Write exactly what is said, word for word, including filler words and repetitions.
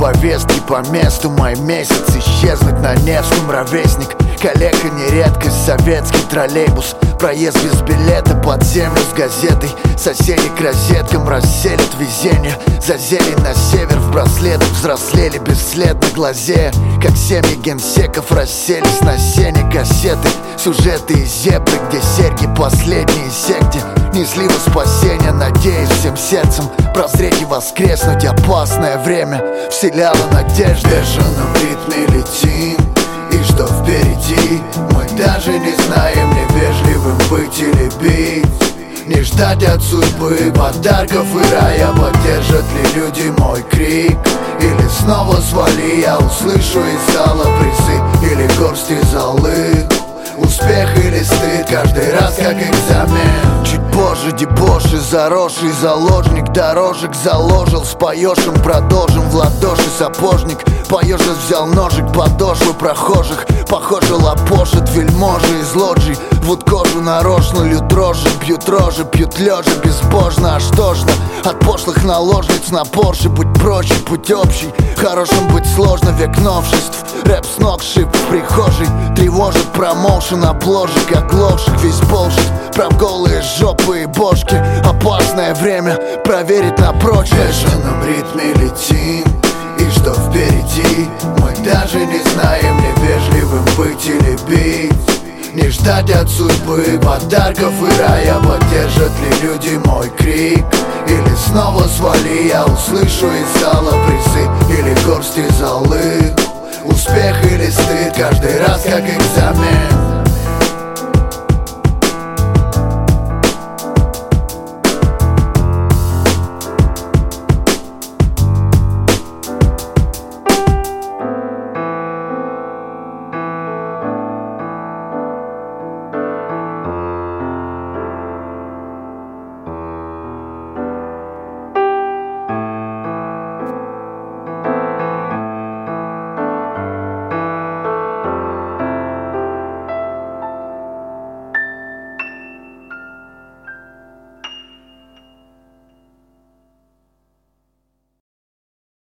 повестки по месту. Мой месяц исчезнуть на Невском, ровесник. Коллега не редкость, советский троллейбус. Проезд без билета под землю с газетой. Соседи к розеткам расселят везение. За зелень на север в браслетах взрослели бесследно глазея. Как семьи генсеков расселись на сене кассеты. Сюжеты из зебры, где серьги последние секте несли во спасение, надеясь всем сердцем прозреть и воскреснуть. Опасное время вселяло надежды. В бешеном ритме летим, и что впереди мы даже не знаем, невежливым быть или бить. Не ждать от судьбы подарков и рая. Поддержат ли люди мой крик? Или снова свали, я услышу из зала призы или горсти золы. Успех или стыд, каждый раз как экзамен. Чуть позже дебош и заросший заложник дорожек заложил. Споешь им, продолжим в ладоши сапожник. Поежец взял ножик, подошвы прохожих. Похоже лопошит вельможи из лоджий. Вот кожу нарочно льют дрожжи, бьют рожи, пьют лежа безбожно. Аж тошно от пошлых наложниц на Порше. Будь проще, путь общий, хорошим быть сложно. Век новшеств, рэп с ног шип в прихожей. Тревожит промоушен обложек, оглохших весь болшит. Прав голые жопы и бошки. Опасное время проверить на прочность. В бешеном ритме летим, и что впереди мы даже не знаем, невежливым быть или бить. Не ждать от судьбы подарков и рая. Поддержат ли люди мой крик? Или снова свали, я услышу из зала призы или горсти золы. Успех или стыд, каждый раз как экзамен.